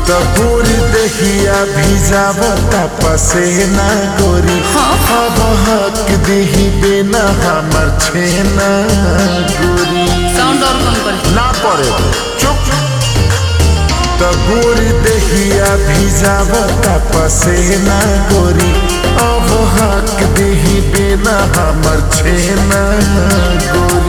तो पूरी दहिया भिजावता पसेना गोरी। अब हक दही बिना हमर छेना गोरी। साउंड और कम कर ना पड़े चुप। तो पूरी दहिया भिजावता पसेना गोरी। अब हक दही बिना हमर छेना गोरी।